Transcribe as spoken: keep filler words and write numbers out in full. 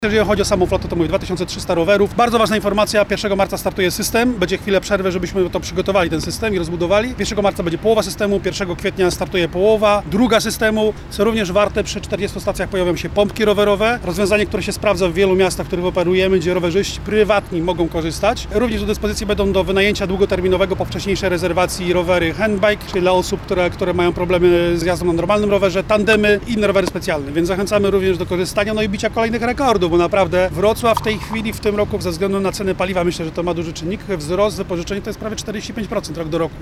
Jeżeli chodzi o samą flotę, to mówię dwa tysiące trzysta rowerów. Bardzo ważna informacja, pierwszego marca startuje system. Będzie chwilę przerwy, żebyśmy to przygotowali, ten system i rozbudowali. pierwszego marca będzie połowa systemu, pierwszego kwietnia startuje połowa, druga systemu. Co również warte, przy czterdziestu stacjach pojawią się pompki rowerowe. Rozwiązanie, które się sprawdza w wielu miastach, w których operujemy, gdzie rowerzyści prywatni mogą korzystać. Również do dyspozycji będą do wynajęcia długoterminowego po wcześniejszej rezerwacji rowery handbike, czyli dla osób, które, które mają problemy z jazdą na normalnym rowerze, tandemy i inne rowery specjalne. Więc zachęcamy również do korzystania, no i bicia kolejnych rekordów, bo naprawdę Wrocław w tej chwili, w tym roku, ze względu na ceny paliwa, myślę, że to ma duży czynnik. Wzrost wypożyczeń to jest prawie czterdzieści pięć procent rok do roku.